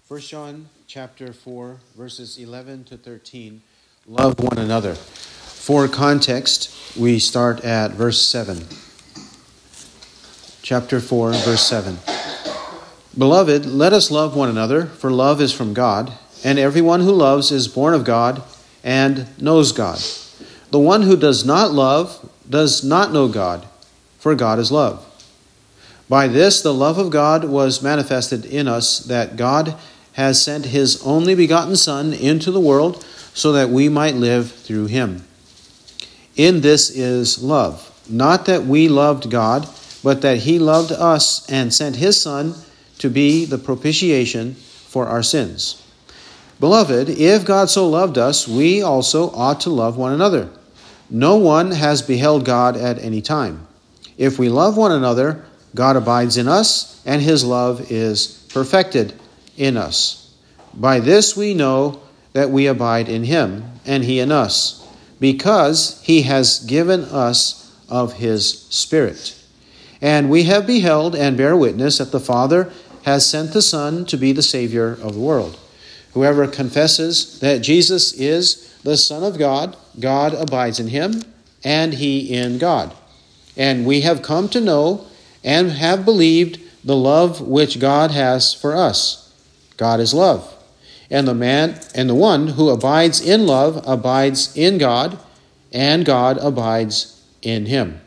1 John chapter 4, verses 11 to 13. Love one another. For context, we start at verse 7. Chapter 4, verse 7. Beloved, let us love one another, for love is from God, and everyone who loves is born of God and knows God. The one who does not love does not know God, for God is love. By this the love of God was manifested in us, that God has sent his only begotten Son into the world so that we might live through him. In this is love, not that we loved God, but that he loved us and sent his Son to be the propitiation for our sins. Beloved, if God so loved us, we also ought to love one another. No one has beheld God at any time. If we love one another, God abides in us, and his love is perfected in us. By this we know that we abide in him, and he in us, because he has given us of his Spirit. And we have beheld and bear witness that the Father has sent the Son to be the Savior of the world. Whoever confesses that Jesus is the Son of God, God abides in him, and he in God. And we have come to know and have believed the love which God has for us. God is love. And the one who abides in love abides in God, and God abides in him.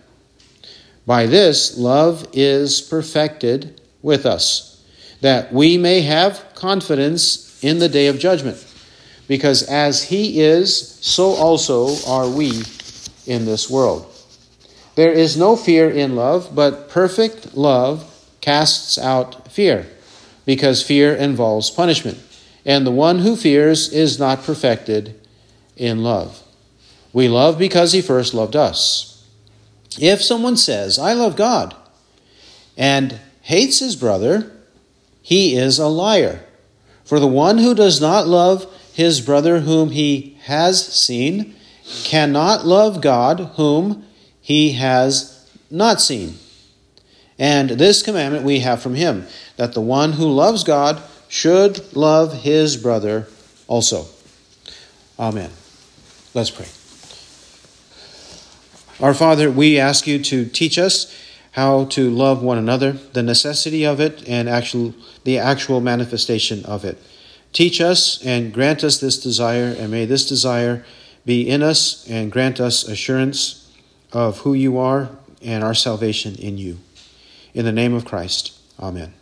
By this love is perfected with us, that we may have confidence in the day of judgment. Because as he is, so also are we in this world. There is no fear in love, but perfect love casts out fear, because fear involves punishment, and the one who fears is not perfected in love. We love because he first loved us. If someone says, I love God, and hates his brother, he is a liar. For the one who does not love his brother whom he has seen cannot love God whom he has not seen. And this commandment we have from him, that the one who loves God should love his brother also. Amen. Let's pray. Our Father, we ask you to teach us how to love one another, the necessity of it, and the actual manifestation of it. Teach us and grant us this desire, and may this desire be in us and grant us assurance of who you are and our salvation in you. In the name of Christ, amen.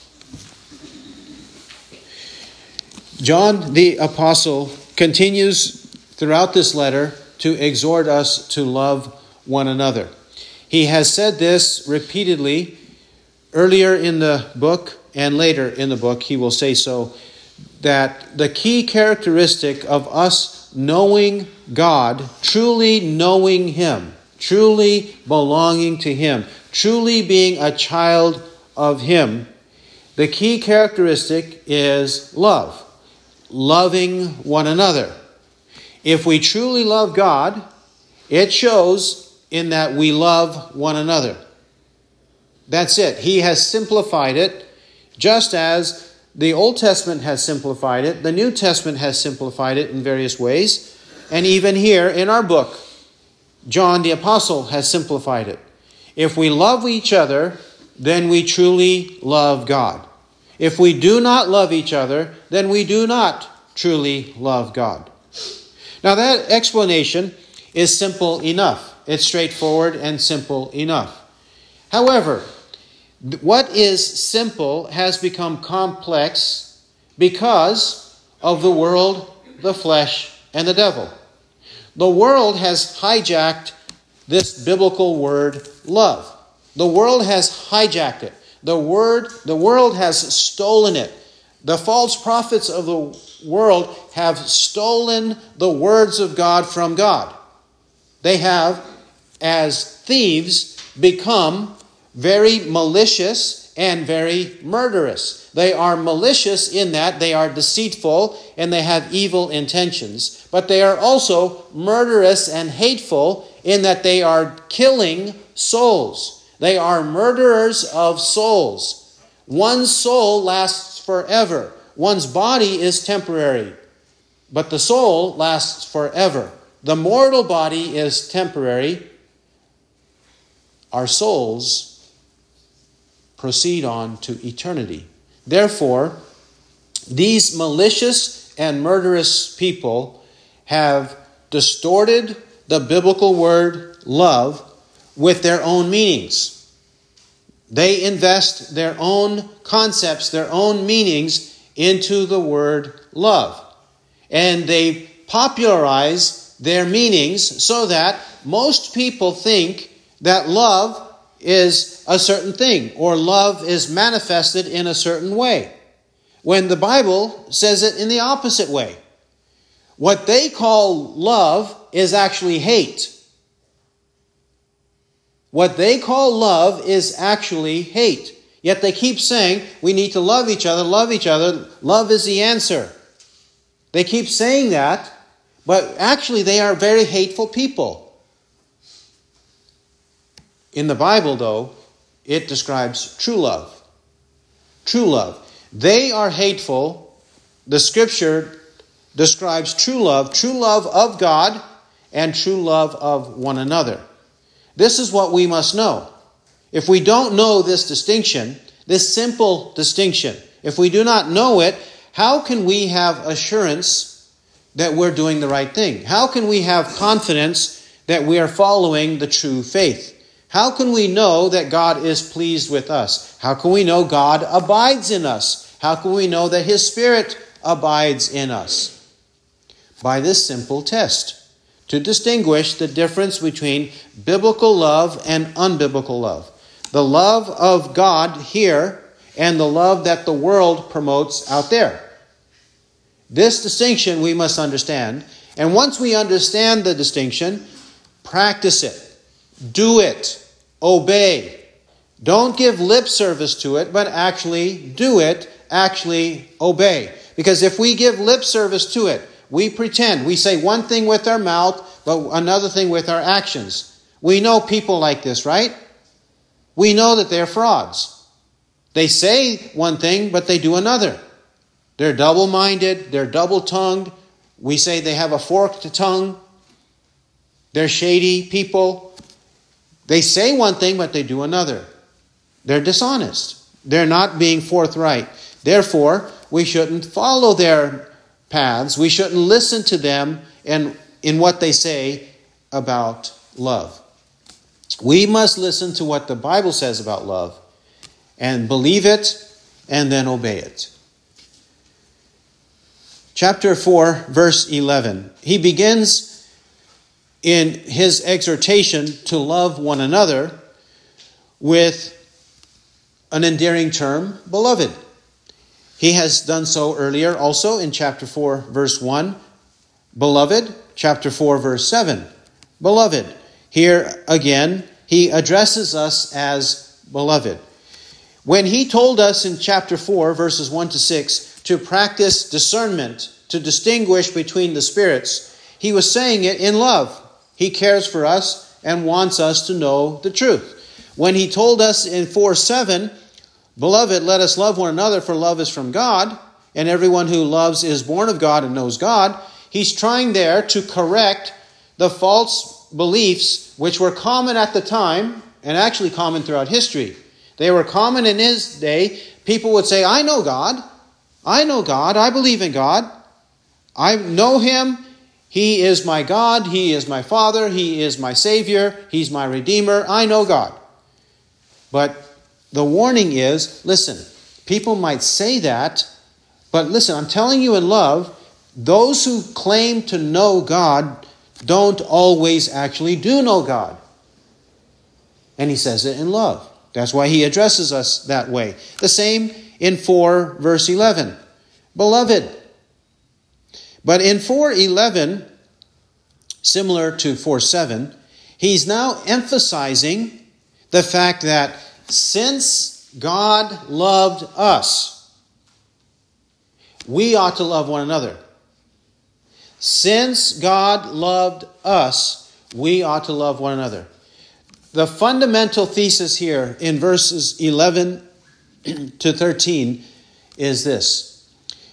John the Apostle continues throughout this letter to exhort us to love one another. He has said this repeatedly earlier in the book, and later in the book he will say so, that the key characteristic of us knowing God, truly knowing him, truly belonging to him, truly being a child of him, the key characteristic is love. Loving one another. If we truly love God, it shows in that we love one another. That's it. He has simplified it, just as the Old Testament has simplified it. The New Testament has simplified it in various ways. And even here in our book, John the Apostle has simplified it. If we love each other, then we truly love God. If we do not love each other, then we do not truly love God. Now that explanation is simple enough. It's straightforward and simple enough. However, what is simple has become complex because of the world, the flesh, and the devil. The world has hijacked this biblical word love. The world has hijacked it. The world has stolen it. The false prophets of the world have stolen the words of God from God. They have, as thieves, become very malicious and very murderous. They are malicious in that they are deceitful and they have evil intentions. But they are also murderous and hateful in that they are killing souls. They are murderers of souls. One soul lasts forever. one's body is temporary, but the soul lasts forever. The mortal body is temporary. Our souls proceed on to eternity. Therefore, these malicious and murderous people have distorted the biblical word love with their own meanings. They invest their own concepts, their own meanings into the word love. And they popularize their meanings so that most people think that love is a certain thing, or love is manifested in a certain way, when the Bible says it in the opposite way. What they call love is actually hate. What they call love is actually hate. Yet they keep saying, we need to love each other, love each other. Love is the answer. They keep saying that, but actually they are very hateful people. In the Bible, though, it describes true love. True love. They are hateful. The Scripture describes true love of God and true love of one another. This is what we must know. If we don't know this distinction, this simple distinction, if we do not know it, how can we have assurance that we're doing the right thing? How can we have confidence that we are following the true faith? How can we know that God is pleased with us? How can we know God abides in us? How can we know that His Spirit abides in us? By this simple test, to distinguish the difference between biblical love and unbiblical love. The love of God here and the love that the world promotes out there. This distinction we must understand. And once we understand the distinction, practice it. Do it. Obey. Don't give lip service to it, but actually do it. Actually obey. Because if we give lip service to it, we pretend. We say one thing with our mouth, but another thing with our actions. We know people like this, right? We know that they're frauds. They say one thing, but they do another. They're double-minded. They're double-tongued. We say they have a forked tongue. They're shady people. They say one thing, but they do another. They're dishonest. They're not being forthright. Therefore, we shouldn't follow their paths. We shouldn't listen to them and in what they say about love. We must listen to what the Bible says about love and believe it and then obey it. Chapter 4, verse 11. He begins in his exhortation to love one another with an endearing term, beloved. He has done so earlier also in chapter 4, verse 1, beloved. Chapter 4, verse 7, beloved. Here again, he addresses us as beloved. When he told us in chapter 4, verses 1 to 6, to practice discernment, to distinguish between the spirits, he was saying it in love. He cares for us and wants us to know the truth. When he told us in 4:7, beloved, let us love one another, for love is from God, and everyone who loves is born of God and knows God, he's trying there to correct the false beliefs which were common at the time and actually common throughout history. They were common in his day. People would say, I know God. I know God. I believe in God. I know Him. He is my God. He is my Father. He is my Savior. He's my Redeemer. I know God. But the warning is, listen, people might say that, but listen, I'm telling you in love, those who claim to know God don't always actually do know God. And he says it in love. That's why he addresses us that way. The same in 4 verse 11. Beloved. But in 4:11, similar to 4:7, he's now emphasizing the fact that since God loved us, we ought to love one another. Since God loved us, we ought to love one another. The fundamental thesis here in verses 11 to 13 is this.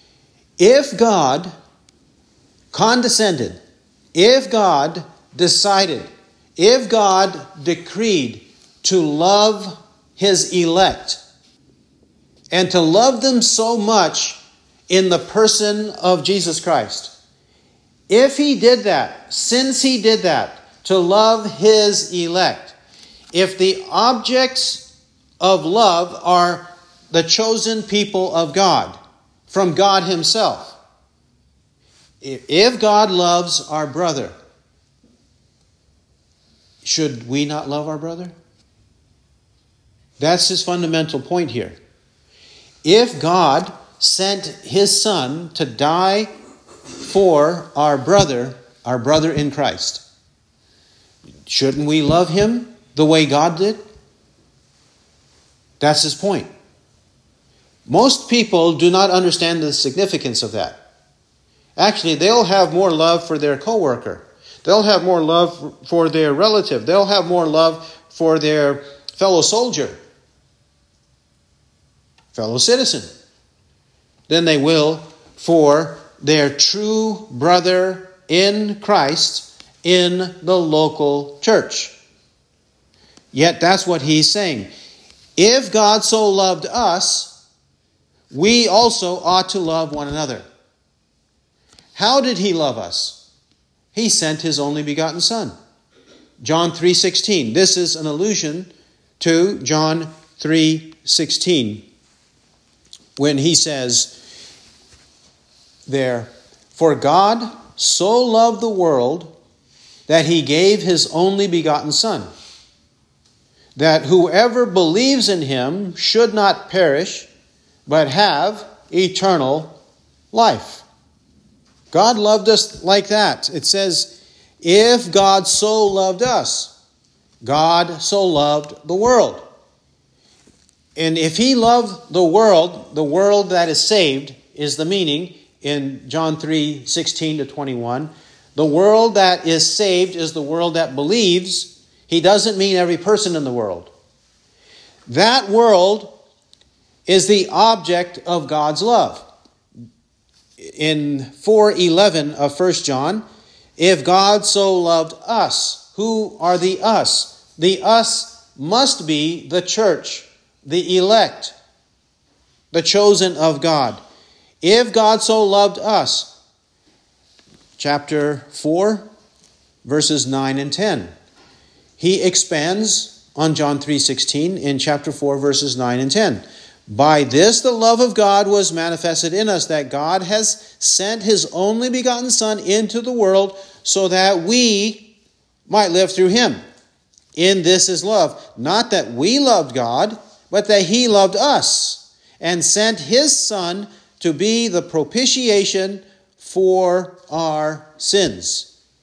If God condescended, if God decided, if God decreed to love his elect and to love them so much in the person of Jesus Christ, if he did that, since he did that, to love his elect, if the objects of love are the chosen people of God, from God himself, if God loves our brother, should we not love our brother? That's his fundamental point here. If God sent his Son to die for our brother in Christ, shouldn't we love him the way God did? That's his point. Most people do not understand the significance of that. Actually, they'll have more love for their coworker. They'll have more love for their relative. They'll have more love for their fellow soldier, fellow citizen, than they will for their true brother in Christ in the local church. Yet that's what he's saying. If God so loved us, we also ought to love one another. How did he love us? He sent his only begotten Son. John 3:16. This is an allusion to John 3:16, when he says there, "For God so loved the world that he gave his only begotten Son, that whoever believes in him should not perish, but have eternal life." God loved us like that. It says, if God so loved us, God so loved the world. And if he loved the world that is saved is the meaning in John 3:16 to 21. The world that is saved is the world that believes. He doesn't mean every person in the world. That world is the object of God's love. In 4:11 of 1 John, if God so loved us, who are the us? The us must be the church, the elect, the chosen of God. If God so loved us, chapter 4, verses 9 and 10. He expands on John 3:16 in chapter 4, verses 9 and 10. By this the love of God was manifested in us, that God has sent his only begotten Son into the world so that we might live through him. In this is love, not that we loved God, but that he loved us and sent his Son to be the propitiation for our sins.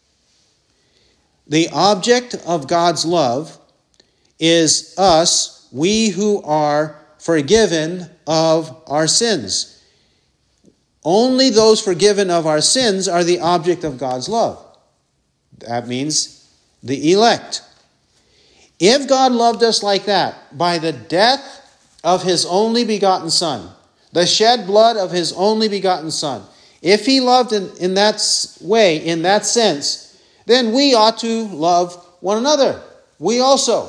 The object of God's love is us, we who are forgiven of our sins. Only those forgiven of our sins are the object of God's love. That means the elect. If God loved us like that, by the death of his only begotten Son, the shed blood of his only begotten Son, if he loved in that way, in that sense, then we ought to love one another. We also.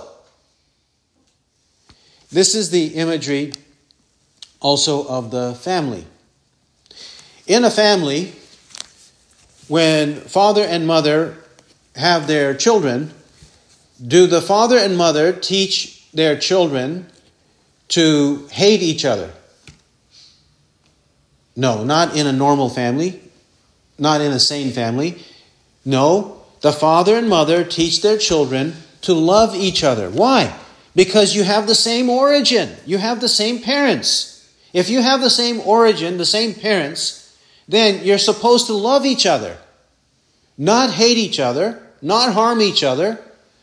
This is the imagery also of the family. In a family, when father and mother have their children, do the father and mother teach their children to hate each other? No, not in a normal family, not in a sane family. No, the father and mother teach their children to love each other. Why? Because you have the same origin. You have the same parents. If you have the same origin, the same parents, then you're supposed to love each other. Not hate each other, not harm each other,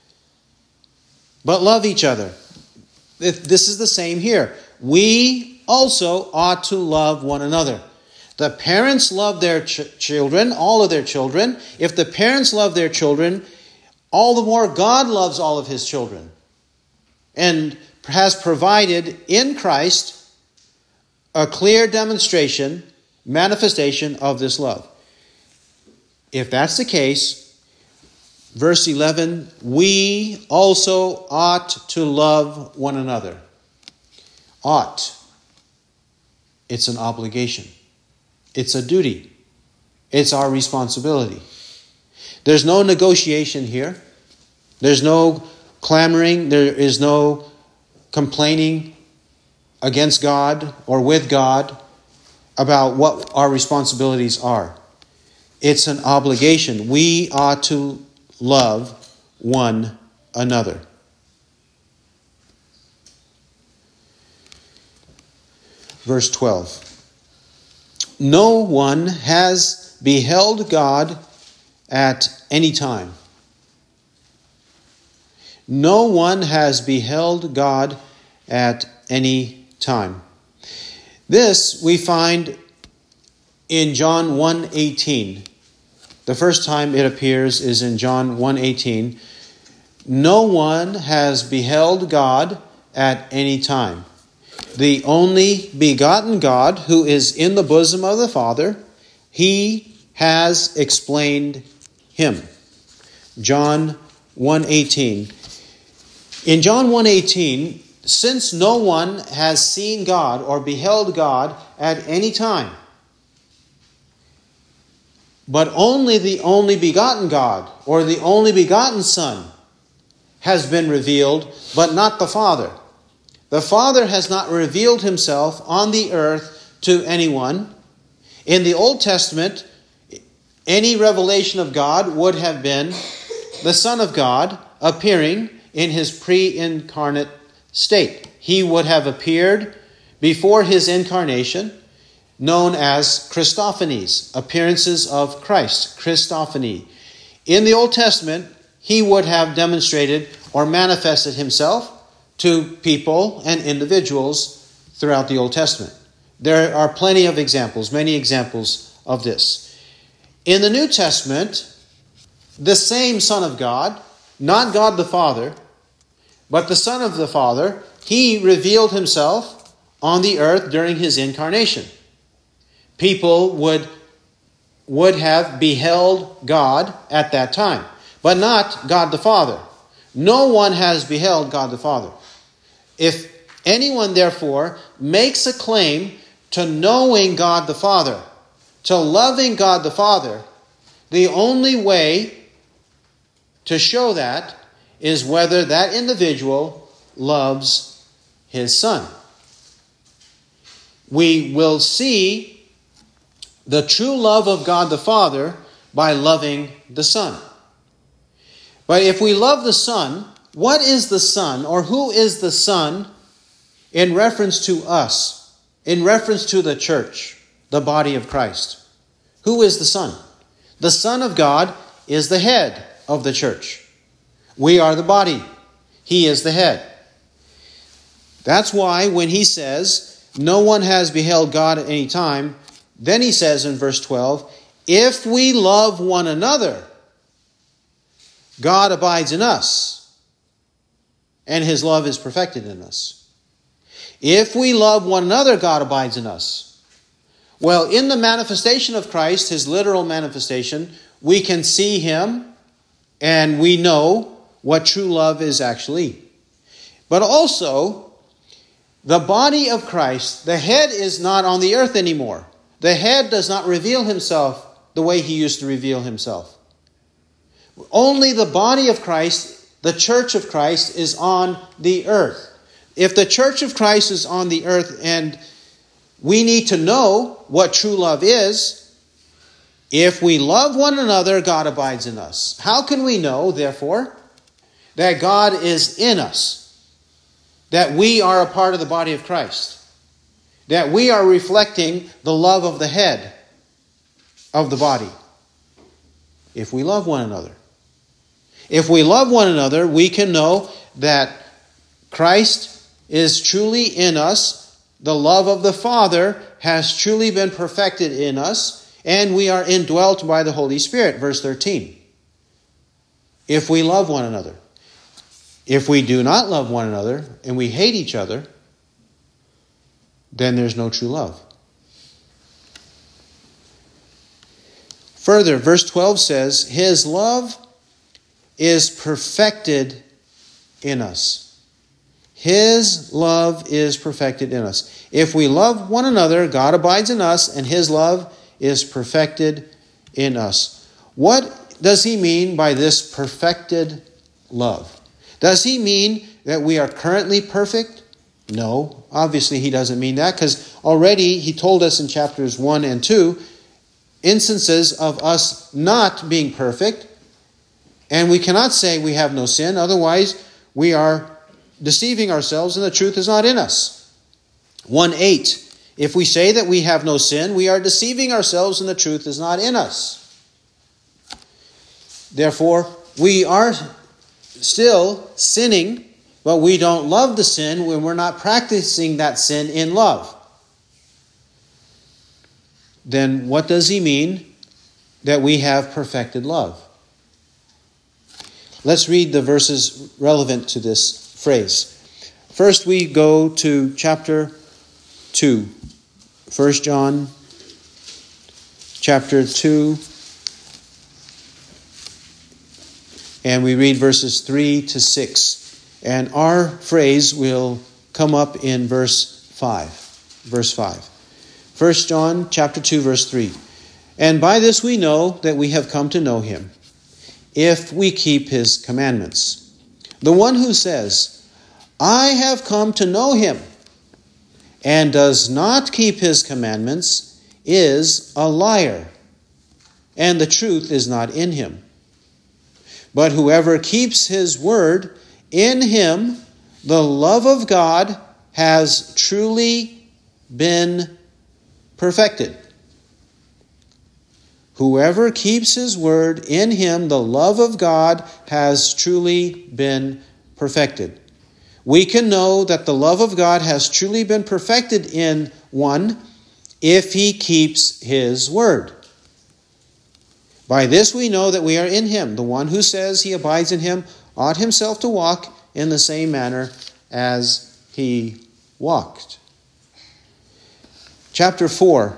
but love each other. This is the same here. We also ought to love one another. The parents love their children, all of their children. If the parents love their children, all the more God loves all of his children, and has provided in Christ a clear demonstration manifestation of this love. If that's the case, verse 11, we also ought to love one another. Ought. It's an obligation. It's a duty. It's our responsibility. There's no negotiation here. There's no clamoring. There is no complaining against God or with God about what our responsibilities are. It's an obligation. We ought to love one another. Verse 12. No one has beheld God at any time. No one has beheld God at any time. This we find in John 1:18. The first time it appears is in John 1:18. No one has beheld God at any time. The only begotten God who is in the bosom of the Father, he has explained him. John 1:18. In John 1:18, since no one has seen God or beheld God at any time, but only the only begotten God or the only begotten Son has been revealed, but not the Father. The Father has not revealed himself on the earth to anyone. In the Old Testament, any revelation of God would have been the Son of God appearing in his pre-incarnate state. He would have appeared before his incarnation, known as Christophanies, appearances of Christ, Christophany. In the Old Testament, he would have demonstrated or manifested himself to people and individuals throughout the Old Testament. There are plenty of examples, many examples of this. In the New Testament, the same Son of God, not God the Father, but the Son of the Father, he revealed himself on the earth during his incarnation. People would have beheld God at that time, but not God the Father. No one has beheld God the Father. If anyone, therefore, makes a claim to knowing God the Father, to loving God the Father, the only way to show that is whether that individual loves his Son. We will see the true love of God the Father by loving the Son. But if we love the Son, what is the Son, or who is the Son in reference to us, in reference to the church, the body of Christ? Who is the Son? The Son of God is the head of the church. We are the body. He is the head. That's why when he says, no one has beheld God at any time, then he says in verse 12, if we love one another, God abides in us, and his love is perfected in us. If we love one another, God abides in us. Well, in the manifestation of Christ, his literal manifestation, we can see him and we know what true love is actually. But also, the body of Christ, the head is not on the earth anymore. The head does not reveal himself the way he used to reveal himself. Only the body of Christ, the church of Christ, is on the earth. If the church of Christ is on the earth and we need to know what true love is, if we love one another, God abides in us. How can we know, therefore, that God is in us? That we are a part of the body of Christ? That we are reflecting the love of the head of the body? If we love one another. If we love one another, we can know that Christ is truly in us. The love of the Father has truly been perfected in us. And we are indwelt by the Holy Spirit. Verse 13. If we love one another. If we do not love one another and we hate each other, then there's no true love. Further, verse 12 says, His love is perfected in us. His love is perfected in us. If we love one another, God abides in us, and His love is perfected in us. What does He mean by this perfected love? Does He mean that we are currently perfect? No, obviously He doesn't mean that, because already He told us in chapters 1 and 2 instances of us not being perfect, and we cannot say we have no sin, otherwise we are deceiving ourselves and the truth is not in us. 1:8, if we say that we have no sin, we are deceiving ourselves and the truth is not in us. Therefore, we are still sinning, but we don't love the sin when we're not practicing that sin in love. Then what does He mean that we have perfected love? Let's read the verses relevant to this phrase. First, we go to chapter 2. 1 John chapter 2. And we read verses 3 to 6. And our phrase will come up in verse 5. Verse 5. 1 John chapter 2, verse 3. And by this we know that we have come to know Him, if we keep His commandments. The one who says, I have come to know Him, and does not keep His commandments, is a liar, and the truth is not in him. But whoever keeps His word, in him the love of God has truly been perfected. Whoever keeps His word, in him the love of God has truly been perfected. We can know that the love of God has truly been perfected in one if he keeps His word. By this we know that we are in Him. The one who says he abides in Him ought himself to walk in the same manner as He walked. Chapter 4,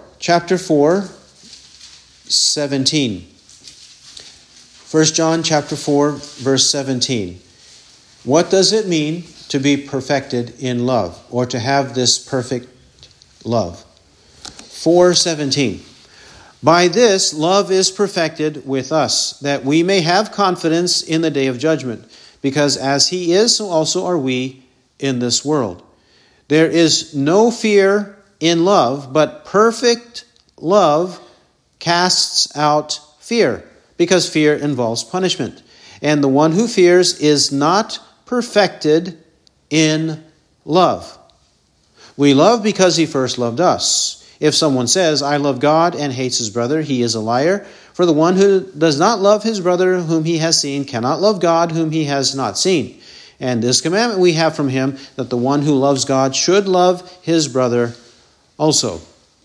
17. 1 John chapter 4, verse 17. What does it mean to be perfected in love, or to have this perfect love? 4:17. By this love is perfected with us, that we may have confidence in the day of judgment, because as He is, so also are we in this world. There is no fear in love, but perfect love casts out fear, because fear involves punishment. And the one who fears is not perfected in love. We love because He first loved us. If someone says, I love God, and hates his brother, he is a liar. For the one who does not love his brother whom he has seen cannot love God whom he has not seen. And this commandment we have from Him, that the one who loves God should love his brother also.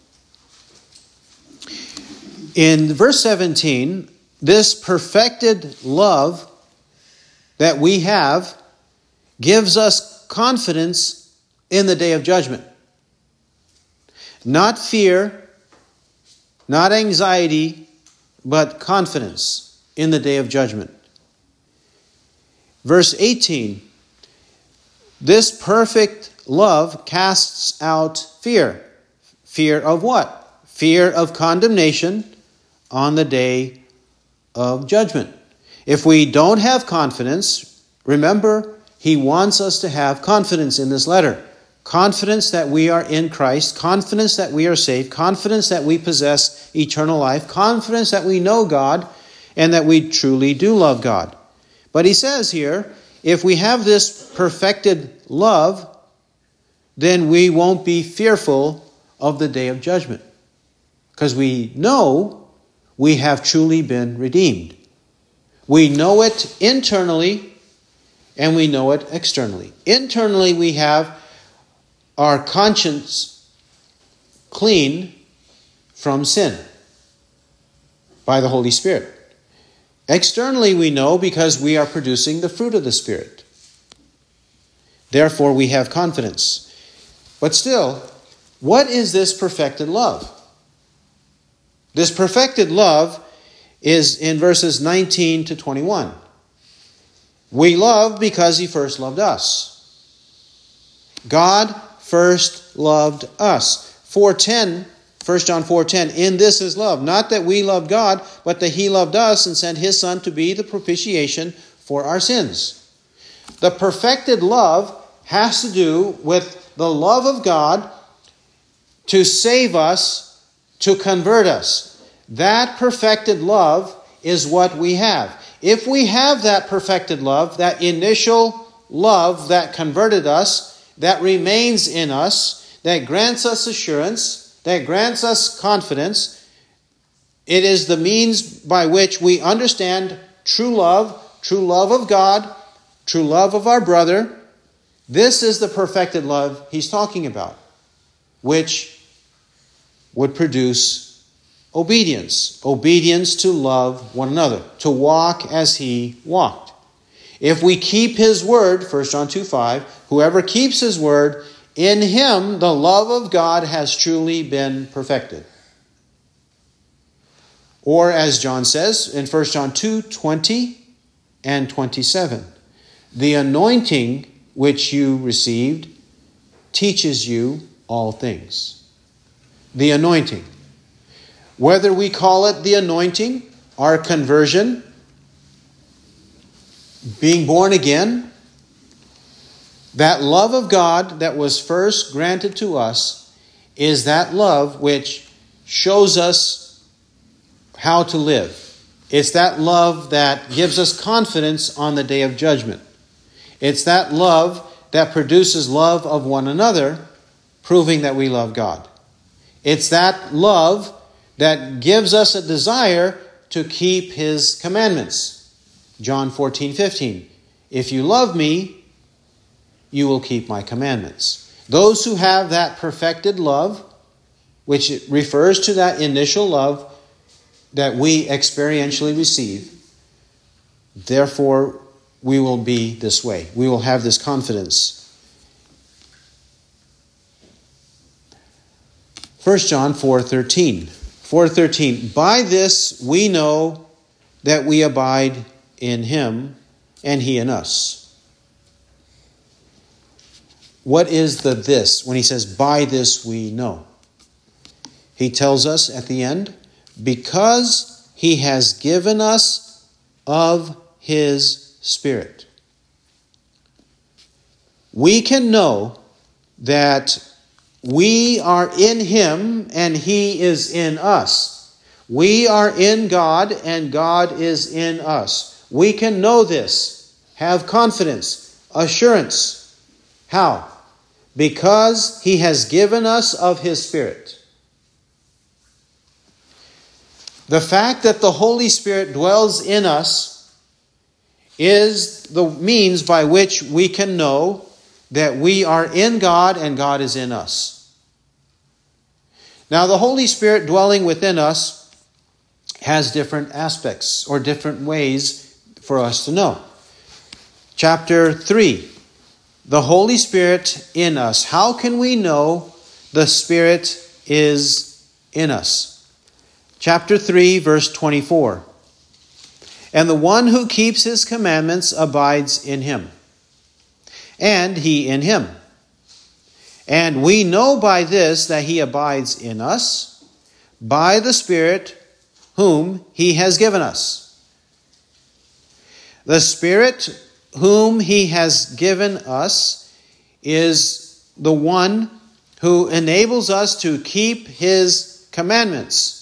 In verse 17, this perfected love that we have gives us confidence in the day of judgment. Not fear, not anxiety, but confidence in the day of judgment. Verse 18, this perfect love casts out fear. Fear of what? Fear of condemnation on the day of judgment. If we don't have confidence, remember, He wants us to have confidence in this letter. Confidence that we are in Christ, confidence that we are saved, confidence that we possess eternal life, confidence that we know God, and that we truly do love God. But he says here, if we have this perfected love, then we won't be fearful of the day of judgment, because we know we have truly been redeemed. We know it internally, and we know it externally. Internally, we have our conscience clean from sin by the Holy Spirit. Externally, we know because we are producing the fruit of the Spirit. Therefore, we have confidence. But still, what is this perfected love? This perfected love is in verses 19 to 21. We love because he first loved us. God first loved us. 4:10, 1 John 4:10, in this is love, not that we loved God, but that he loved us and sent his Son to be the propitiation for our sins. The perfected love has to do with the love of God to save us, to convert us. That perfected love is what we have. If we have that perfected love, that initial love that converted us, that remains in us, that grants us assurance, that grants us confidence, it is the means by which we understand true love of God, true love of our brother. This is the perfected love he's talking about, which would produce obedience to love one another, to walk as he walked. If we keep his word, 1 John 2:5, whoever keeps his word, in him the love of God has truly been perfected. Or as John says in 1 John 2:20 and 27, the anointing which you received teaches you all things. The anointing. Whether we call it the anointing, our conversion, being born again, that love of God that was first granted to us is that love which shows us how to live. It's that love that gives us confidence on the day of judgment. It's that love that produces love of one another, proving that we love God. It's that love that gives us a desire to keep his commandments. John 14:15. If you love me, you will keep my commandments. Those who have that perfected love, which refers to that initial love that we experientially receive, therefore we will be this way. We will have this confidence. 1 John 4:13. 4:13. By this we know that we abide in him and he in us. What is the this when he says, by this we know? He tells us at the end, because he has given us of his Spirit. We can know that we are in him and he is in us. We are in God and God is in us. We can know this, have confidence, assurance. How? Because he has given us of his Spirit. The fact that the Holy Spirit dwells in us is the means by which we can know that we are in God and God is in us. Now, the Holy Spirit dwelling within us has different aspects or different ways for us to know. Chapter 3, the Holy Spirit in us. How can we know the Spirit is in us? Chapter 3, verse 24. And the one who keeps his commandments abides in him, and he in him. And we know by this that he abides in us, by the Spirit whom he has given us. The Spirit whom he has given us is the one who enables us to keep his commandments.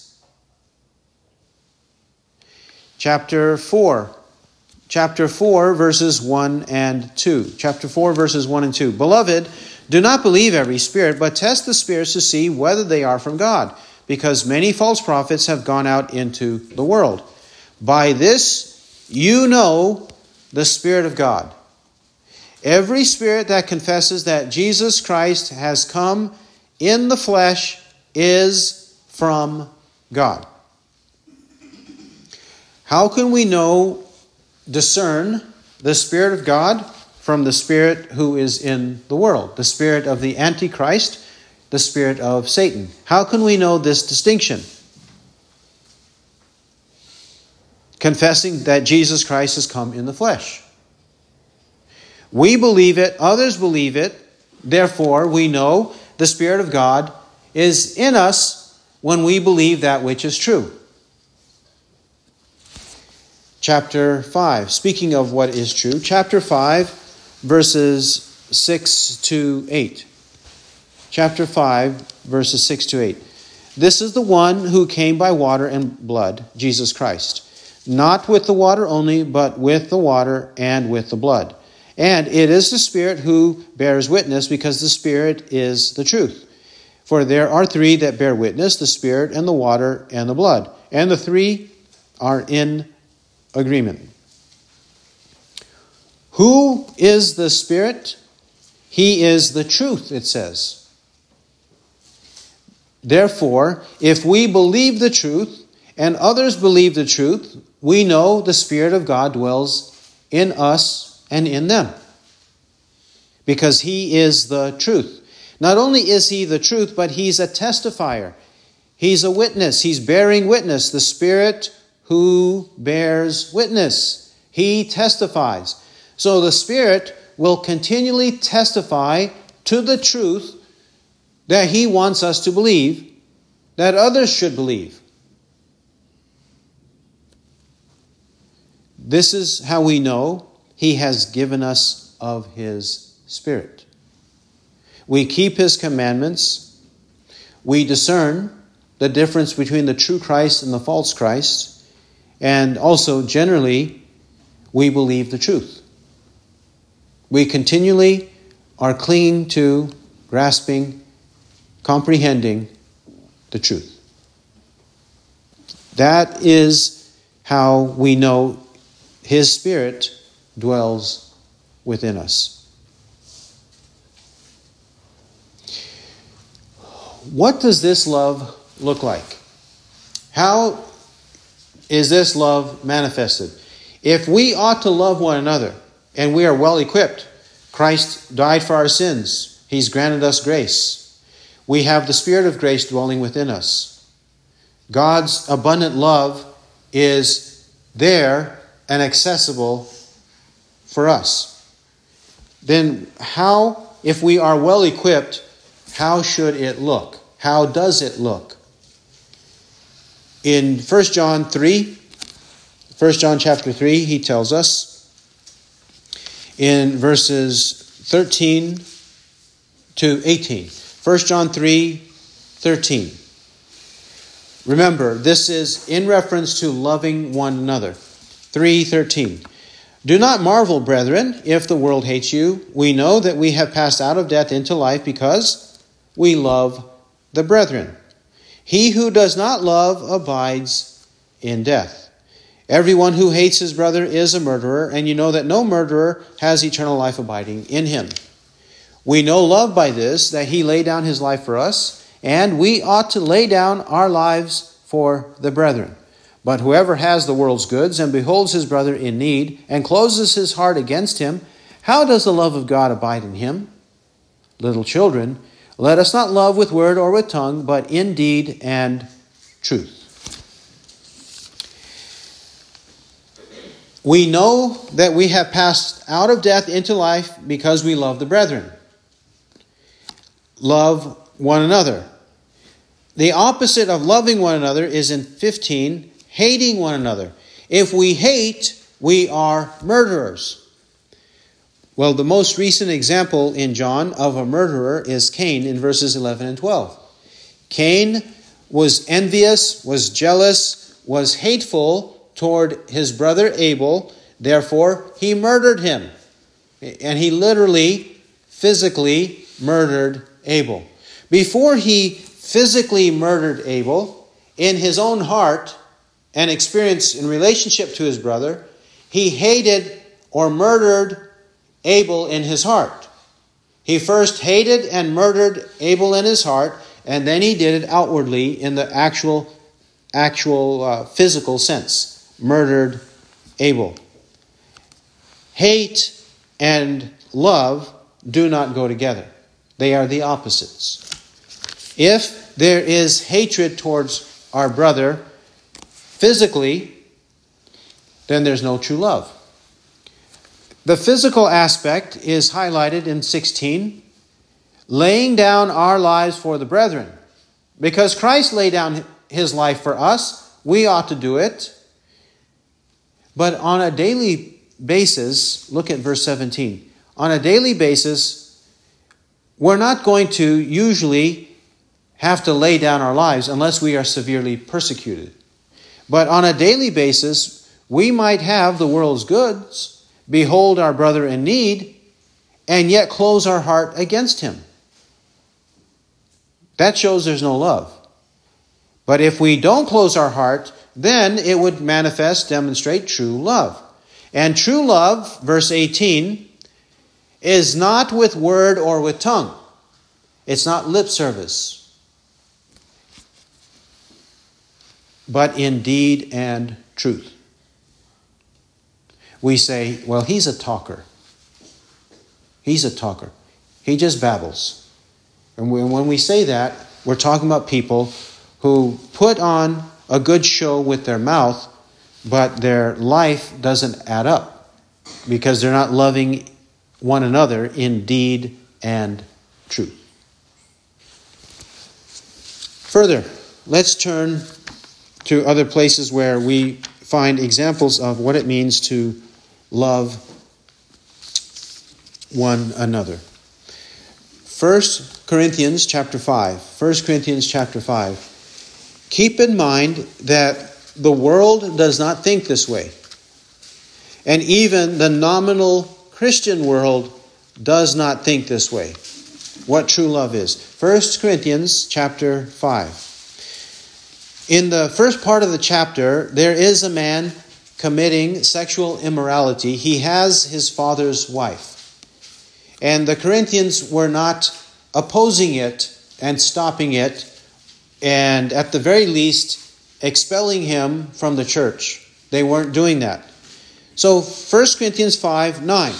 Chapter 4, verses 1 and 2. Chapter 4, verses 1 and 2. Beloved, do not believe every spirit, but test the spirits to see whether they are from God, because many false prophets have gone out into the world. By this you know the Spirit of God. Every spirit that confesses that Jesus Christ has come in the flesh is from God. How can we discern the Spirit of God from the spirit who is in the world? The spirit of the Antichrist, the spirit of Satan. How can we know this distinction? confessing that Jesus Christ has come in the flesh. We believe it, others believe it, therefore we know the Spirit of God is in us when we believe that which is true. Chapter 5, speaking of what is true, chapter 5, verses 6 to 8. Chapter 5, verses 6 to 8. This is the one who came by water and blood, Jesus Christ. Not with the water only, but with the water and with the blood. And it is the Spirit who bears witness, because the Spirit is the truth. For there are three that bear witness, the Spirit and the water and the blood. And the three are in agreement. Who is the Spirit? He is the truth, it says. Therefore, if we believe the truth and others believe the truth, we know the Spirit of God dwells in us and in them, because He is the truth. Not only is He the truth, but He's a testifier. He's a witness. He's bearing witness. The Spirit who bears witness. He testifies. So the Spirit will continually testify to the truth that He wants us to believe, that others should believe. This is how we know He has given us of His Spirit. We keep His commandments. We discern the difference between the true Christ and the false Christ. And also, generally, we believe the truth. We continually are clinging to, grasping, comprehending the truth. That is how we know His Spirit dwells within us. What does this love look like? How is this love manifested? If we ought to love one another, and we are well equipped, Christ died for our sins. He's granted us grace. We have the Spirit of grace dwelling within us. God's abundant love is there and accessible for us. Then how, if we are well equipped, how should it look? How does it look? In 1 John chapter 3, he tells us in verses 13 to 18. 1 John 3:13. Remember, this is in reference to loving one another. 3:13. Do not marvel, brethren, if the world hates you. We know that we have passed out of death into life because we love the brethren. He who does not love abides in death. Everyone who hates his brother is a murderer, and you know that no murderer has eternal life abiding in him. We know love by this, that He laid down His life for us, and we ought to lay down our lives for the brethren. But whoever has the world's goods and beholds his brother in need and closes his heart against him, how does the love of God abide in him? Little children, let us not love with word or with tongue, but in deed and truth. We know that we have passed out of death into life because we love the brethren. Love one another. The opposite of loving one another is in 15, hating one another. If we hate, we are murderers. Well, the most recent example in John of a murderer is Cain in verses 11 and 12. Cain was envious, was jealous, was hateful toward his brother Abel. Therefore, he murdered him. And he literally, physically murdered Abel. Before he physically murdered Abel, in his own heart and experience in relationship to his brother, he hated or murdered Abel in his heart. He first hated and murdered Abel in his heart, and then he did it outwardly in the actual physical sense. Murdered Abel. Hate and love do not go together. They are the opposites. If there is hatred towards our brother physically, then there's no true love. The physical aspect is highlighted in 16, laying down our lives for the brethren. Because Christ laid down his life for us, we ought to do it. But on a daily basis, look at verse 17. On a daily basis, we're not going to usually have to lay down our lives unless we are severely persecuted. But on a daily basis, we might have the world's goods, behold our brother in need, and yet close our heart against him. That shows there's no love. But if we don't close our heart, then it would demonstrate true love. And true love, verse 18, is not with word or with tongue. It's not lip service, but in deed and truth. We say, well, he's a talker. He's a talker. He just babbles. And when we say that, we're talking about people who put on a good show with their mouth, but their life doesn't add up because they're not loving one another in deed and truth. Further, let's turn to other places where we find examples of what it means to love one another. 1 Corinthians chapter 5. 1 Corinthians chapter 5. Keep in mind that the world does not think this way. And even the nominal Christian world does not think this way. What true love is. 1 Corinthians chapter 5. In the first part of the chapter, there is a man committing sexual immorality. He has his father's wife. And the Corinthians were not opposing it and stopping it, and at the very least, expelling him from the church. They weren't doing that. So 1 Corinthians 5:9.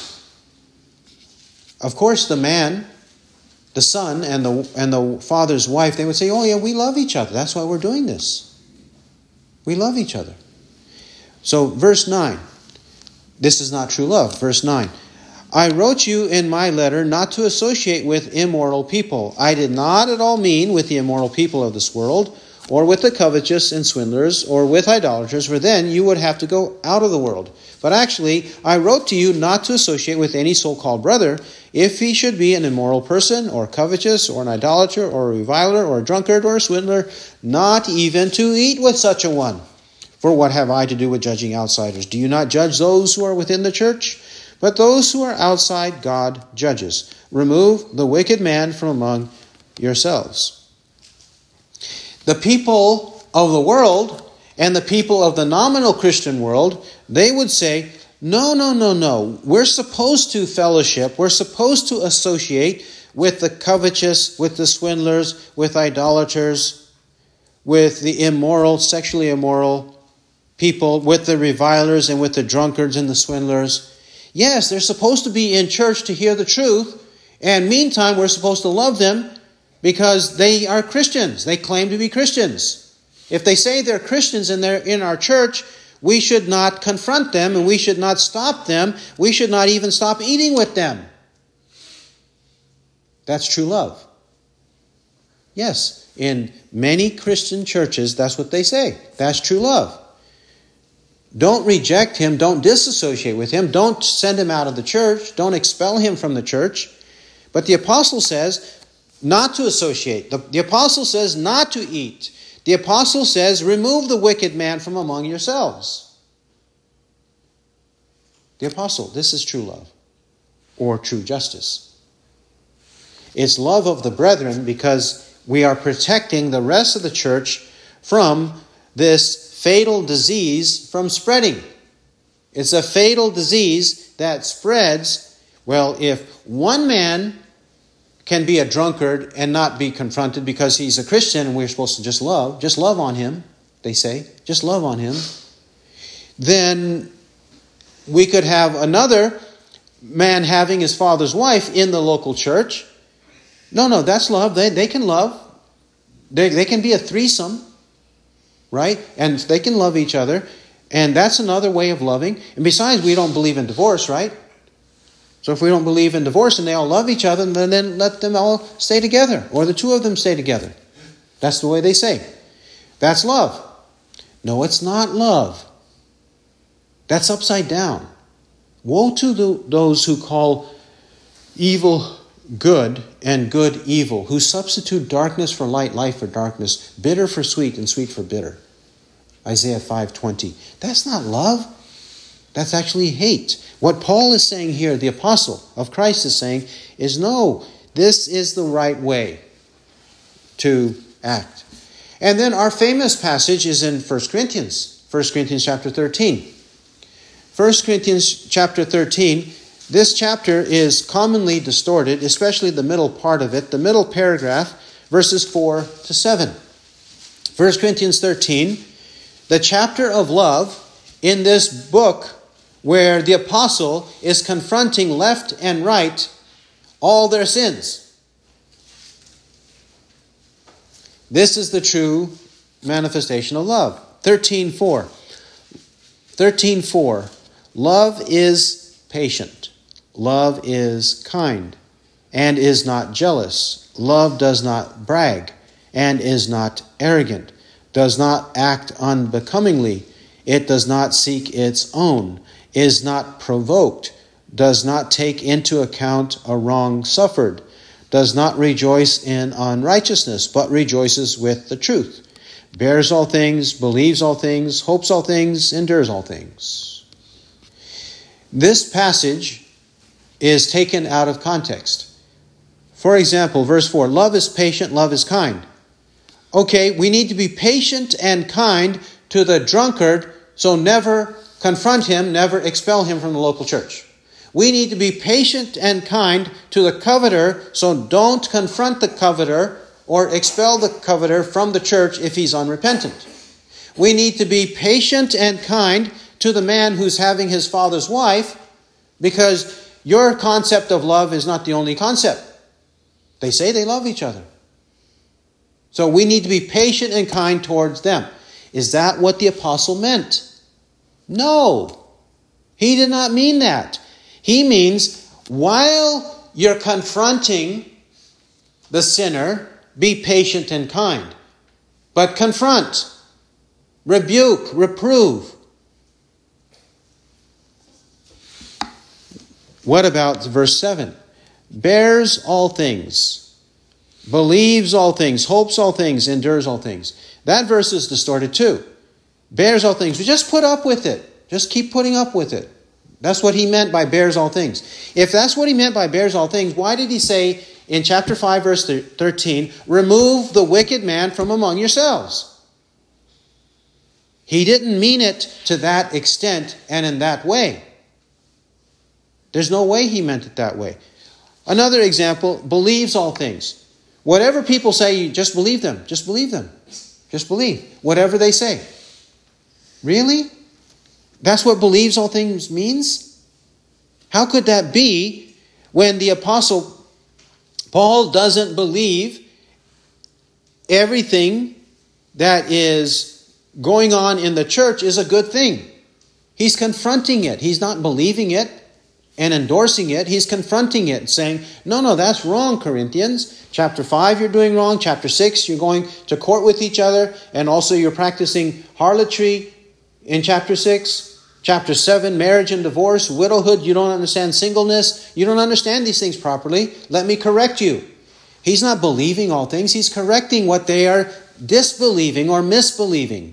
Of course, the man, the son, and the father's wife, they would say, oh yeah, we love each other. That's why we're doing this. We love each other. So verse 9. This is not true love. Verse 9. I wrote you in my letter not to associate with immoral people. I did not at all mean with the immoral people of this world, or with the covetous and swindlers, or with idolaters, for then you would have to go out of the world. But actually, I wrote to you not to associate with any so-called brother, if he should be an immoral person, or covetous, or an idolater, or a reviler, or a drunkard, or a swindler, not even to eat with such a one. For what have I to do with judging outsiders? Do you not judge those who are within the church? But those who are outside, God judges. Remove the wicked man from among yourselves. The people of the world and the people of the nominal Christian world, they would say, no. We're supposed to fellowship. We're supposed to associate with the covetous, with the swindlers, with idolaters, with the immoral, sexually immoral people, with the revilers and with the drunkards and the swindlers. Yes, they're supposed to be in church to hear the truth, and meantime, we're supposed to love them because they are Christians. They claim to be Christians. If they say they're Christians and they're in our church, we should not confront them and we should not stop them. We should not even stop eating with them. That's true love. Yes, in many Christian churches, that's what they say. That's true love. Don't reject him. Don't disassociate with him. Don't send him out of the church. Don't expel him from the church. But the apostle says not to associate. The apostle says not to eat. The apostle says remove the wicked man from among yourselves. The apostle, this is true love or true justice. It's love of the brethren because we are protecting the rest of the church from this fatal disease from spreading. It's a fatal disease that spreads. Well, if one man can be a drunkard and not be confronted because he's a Christian and we're supposed to just love on him, they say, just love on him, then we could have another man having his father's wife in the local church. No, that's love. They can love. They can be a threesome. Right? And they can love each other. And that's another way of loving. And besides, we don't believe in divorce, right? So if we don't believe in divorce and they all love each other, then let them all stay together. Or the two of them stay together. That's the way they say. That's love. No, it's not love. That's upside down. Woe to those who call evil good and good evil, who substitute darkness for light, light for darkness, bitter for sweet, and sweet for bitter. Isaiah 5:20. That's not love. That's actually hate. What Paul is saying here, the apostle of Christ is saying, is no, this is the right way to act. And then our famous passage is in 1 Corinthians. 1 Corinthians chapter 13. 1 Corinthians chapter 13, this chapter is commonly distorted, especially the middle part of it, the middle paragraph, verses 4 to 7. 1 Corinthians 13, the chapter of love in this book where the apostle is confronting left and right all their sins. This is the true manifestation of love. 13:4. 13:4. Love is patient. Love is kind and is not jealous. Love does not brag and is not arrogant, does not act unbecomingly. It does not seek its own, is not provoked, does not take into account a wrong suffered, does not rejoice in unrighteousness, but rejoices with the truth, bears all things, believes all things, hopes all things, endures all things. This passage is taken out of context. For example, verse 4, love is patient, love is kind. Okay, we need to be patient and kind to the drunkard, so never confront him, never expel him from the local church. We need to be patient and kind to the coveter, so don't confront the coveter or expel the coveter from the church if he's unrepentant. We need to be patient and kind to the man who's having his father's wife, because your concept of love is not the only concept. They say they love each other. So we need to be patient and kind towards them. Is that what the apostle meant? No. He did not mean that. He means while you're confronting the sinner, be patient and kind. But confront, rebuke, reprove. What about verse 7? Bears all things, believes all things, hopes all things, endures all things. That verse is distorted too. Bears all things. We just put up with it. Just keep putting up with it. That's what he meant by bears all things. If that's what he meant by bears all things, why did he say in chapter 5, verse 13, remove the wicked man from among yourselves? He didn't mean it to that extent and in that way. There's no way he meant it that way. Another example, believes all things. Whatever people say, you just believe them. Just believe them. Just believe. Whatever they say. Really? That's what believes all things means? How could that be when the apostle Paul doesn't believe everything that is going on in the church is a good thing? He's confronting it. He's not believing it and endorsing it. He's confronting it, saying, no, that's wrong, Corinthians. Chapter 5, you're doing wrong. Chapter 6, you're going to court with each other. And also you're practicing harlotry in chapter 6. Chapter 7, marriage and divorce, widowhood. You don't understand singleness. You don't understand these things properly. Let me correct you. He's not believing all things. He's correcting what they are disbelieving or misbelieving.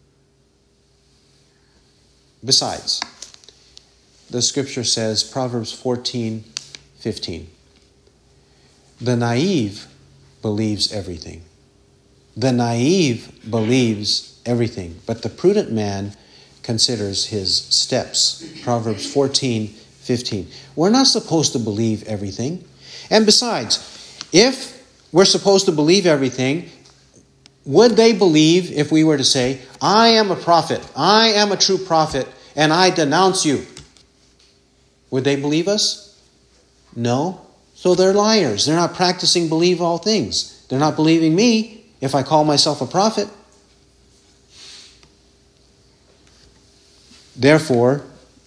Besides, the scripture says, Proverbs 14:15. The naive believes everything. The naive believes everything, but the prudent man considers his steps. Proverbs 14:15. We're not supposed to believe everything. And besides, if we're supposed to believe everything, would they believe if we were to say, I am a prophet, I am a true prophet, and I denounce you? Would they believe us? No. So they're liars. They're not practicing believe all things. They're not believing me if I call myself a prophet. Therefore,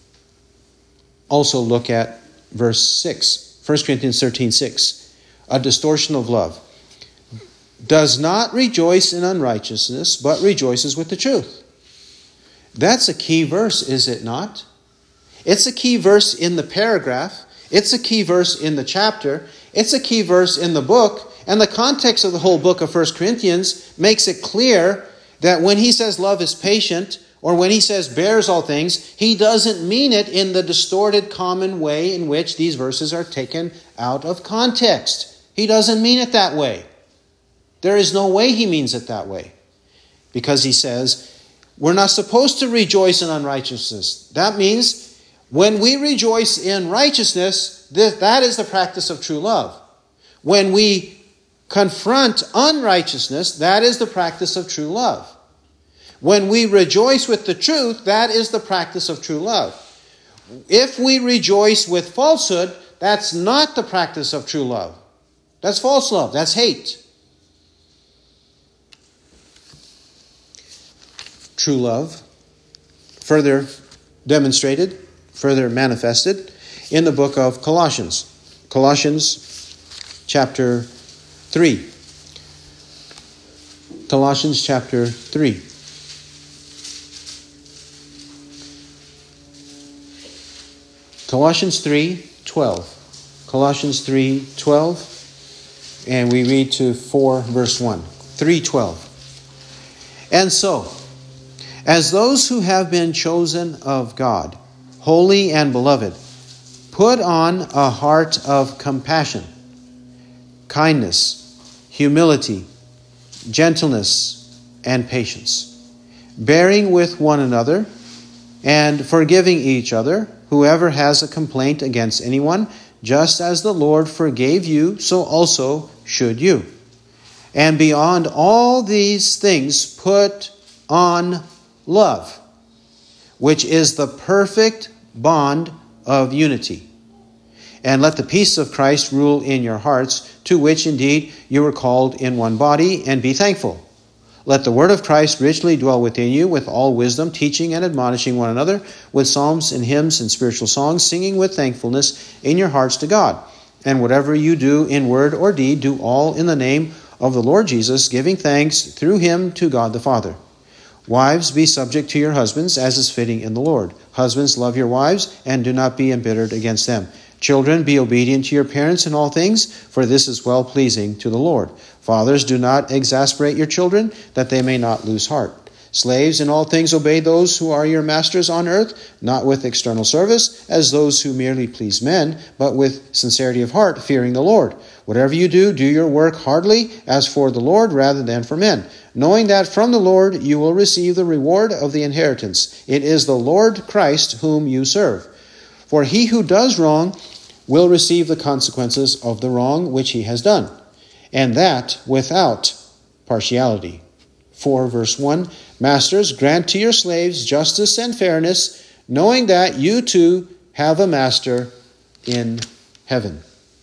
also look at verse 6, 1 Corinthians 13:6, a distortion of love. Does not rejoice in unrighteousness, but rejoices with the truth. That's a key verse, is it not? It's a key verse in the paragraph. It's a key verse in the chapter. It's a key verse in the book. And the context of the whole book of 1 Corinthians makes it clear that when he says love is patient, or when he says bears all things, he doesn't mean it in the distorted common way in which these verses are taken out of context. He doesn't mean it that way. There is no way he means it that way. Because he says, we're not supposed to rejoice in unrighteousness. That means when we rejoice in righteousness, that is the practice of true love. When we confront unrighteousness, that is the practice of true love. When we rejoice with the truth, that is the practice of true love. If we rejoice with falsehood, that's not the practice of true love. That's false love. That's hate. True love, further demonstrated, further manifested in the book of Colossians. Colossians chapter 3. Colossians chapter 3. Colossians 3:12. Colossians 3:12. And we read to 4 verse 1. 3:12. And so, as those who have been chosen of God, holy and beloved, put on a heart of compassion, kindness, humility, gentleness, and patience, bearing with one another and forgiving each other, whoever has a complaint against anyone, just as the Lord forgave you, so also should you. And beyond all these things, put on love, which is the perfect bond of unity. And let the peace of Christ rule in your hearts, to which indeed you were called in one body, and be thankful. Let the word of Christ richly dwell within you with all wisdom, teaching and admonishing one another with psalms and hymns and spiritual songs, singing with thankfulness in your hearts to God. And whatever you do in word or deed, do all in the name of the Lord Jesus, giving thanks through him to God the Father. Wives, be subject to your husbands, as is fitting in the Lord. Husbands, love your wives, and do not be embittered against them. Children, be obedient to your parents in all things, for this is well-pleasing to the Lord. Fathers, do not exasperate your children, that they may not lose heart. Slaves, in all things obey those who are your masters on earth, not with external service, as those who merely please men, but with sincerity of heart, fearing the Lord. Whatever you do, do your work heartily, as for the Lord rather than for men, knowing that from the Lord you will receive the reward of the inheritance. It is the Lord Christ whom you serve. For he who does wrong will receive the consequences of the wrong which he has done, and that without partiality. 4 verse 1, Masters, grant to your slaves justice and fairness, knowing that you too have a master in heaven.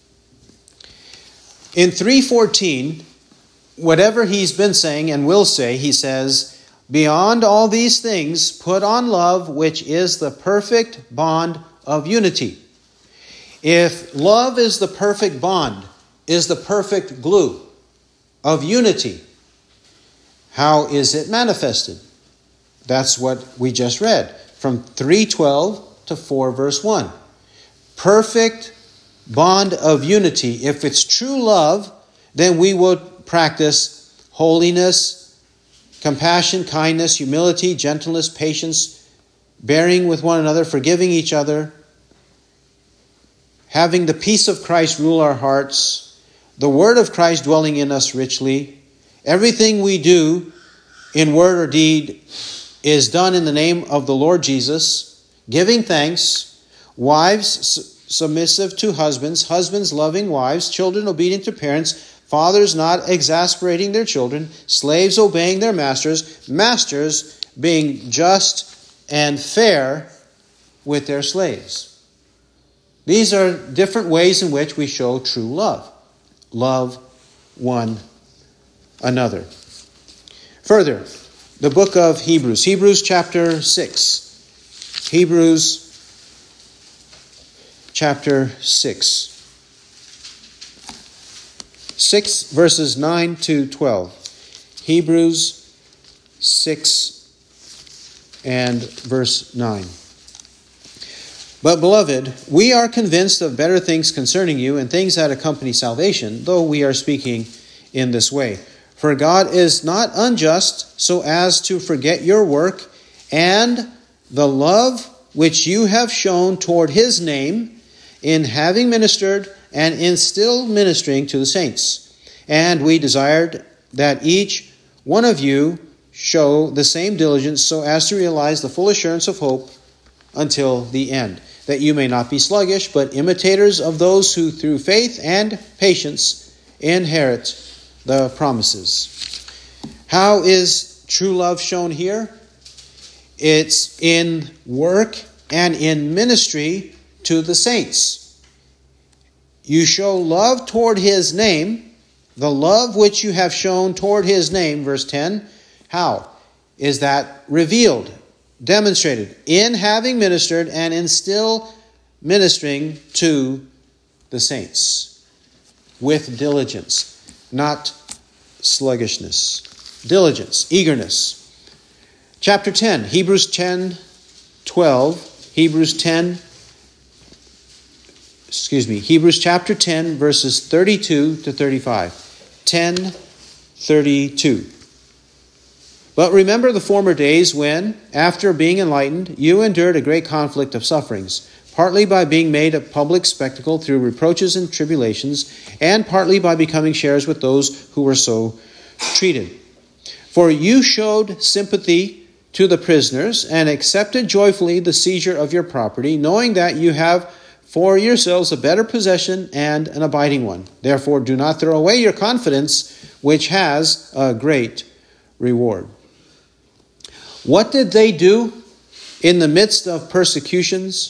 In 3:14, whatever he's been saying and will say, he says, beyond all these things, put on love, which is the perfect bond of unity. If love is the perfect bond, is the perfect glue of unity, how is it manifested? That's what we just read from 3:12 to 4 verse 1. Perfect bond of unity. If it's true love, then we will practice holiness, compassion, kindness, humility, gentleness, patience, bearing with one another, forgiving each other, having the peace of Christ rule our hearts, the word of Christ dwelling in us richly. Everything we do in word or deed is done in the name of the Lord Jesus, giving thanks, wives submissive to husbands, husbands loving wives, children obedient to parents, fathers not exasperating their children, slaves obeying their masters, masters being just and fair with their slaves. These are different ways in which we show true love. Love one another. Further, the book of Hebrews. Hebrews chapter 6. Hebrews chapter 6. 6 verses 9 to 12. Hebrews 6 and verse 9. But, beloved, we are convinced of better things concerning you and things that accompany salvation, though we are speaking in this way. For God is not unjust so as to forget your work and the love which you have shown toward his name in having ministered and in still ministering to the saints. And we desired that each one of you show the same diligence so as to realize the full assurance of hope until the end, that you may not be sluggish, but imitators of those who through faith and patience inherit the promises. How is true love shown here? It's in work and in ministry to the saints. You show love toward his name, the love which you have shown toward his name, verse 10. How is that revealed, demonstrated? In having ministered and in still ministering to the saints. With diligence, not sluggishness. Diligence, eagerness. Chapter 10, Hebrews 10, 12. Hebrews chapter 10, verses 32 to 35. 10:32. But remember the former days when, after being enlightened, you endured a great conflict of sufferings, partly by being made a public spectacle through reproaches and tribulations, and partly by becoming sharers with those who were so treated. For you showed sympathy to the prisoners and accepted joyfully the seizure of your property, knowing that you have for yourselves a better possession and an abiding one. Therefore do not throw away your confidence, which has a great reward. What did they do in the midst of persecutions?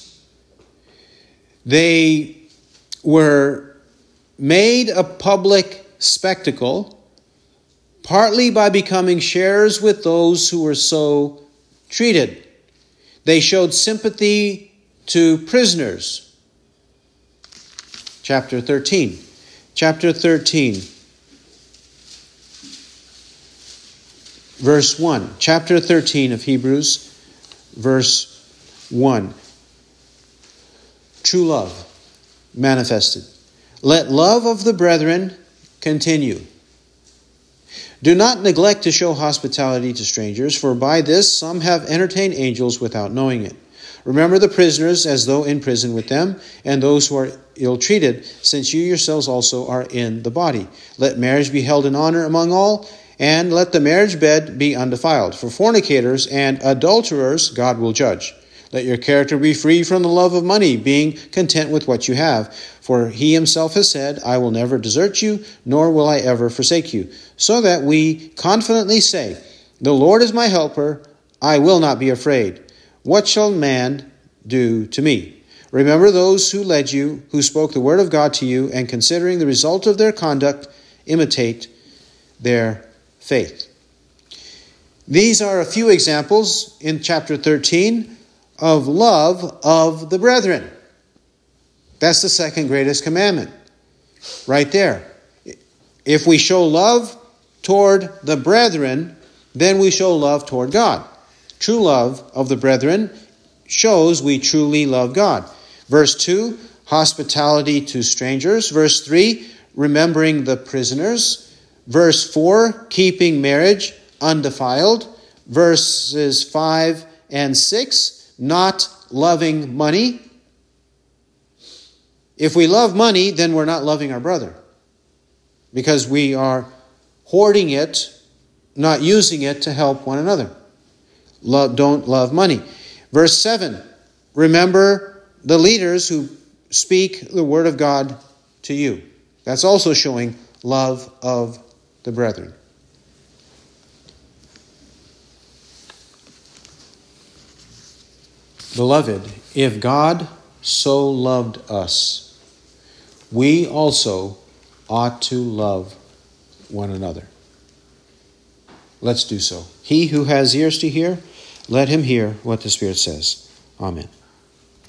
They were made a public spectacle, partly by becoming sharers with those who were so treated. They showed sympathy to prisoners. Chapter 13. Verse 1. Chapter 13 of Hebrews, verse 1. True love manifested. Let love of the brethren continue. Do not neglect to show hospitality to strangers, for by this some have entertained angels without knowing it. Remember the prisoners as though in prison with them, and those who are ill-treated, since you yourselves also are in the body. Let marriage be held in honor among all, and let the marriage bed be undefiled. For fornicators and adulterers God will judge. Let your character be free from the love of money, being content with what you have. For he himself has said, I will never desert you, nor will I ever forsake you. So that we confidently say, the Lord is my helper, I will not be afraid. What shall man do to me? Remember those who led you, who spoke the word of God to you, and considering the result of their conduct, imitate their faith. These are a few examples in chapter 13 of love of the brethren. That's the second greatest commandment. Right there. If we show love toward the brethren, then we show love toward God. True love of the brethren shows we truly love God. Verse 2, hospitality to strangers. Verse 3, remembering the prisoners. Verse 4, keeping marriage undefiled. Verses 5 and 6, not loving money. If we love money, then we're not loving our brother, because we are hoarding it, not using it to help one another. Don't love money. Verse 7, remember the leaders who speak the word of God to you. That's also showing love of the brethren. Beloved, if God so loved us, we also ought to love one another. Let's do so. He who has ears to hear, let him hear what the Spirit says. Amen.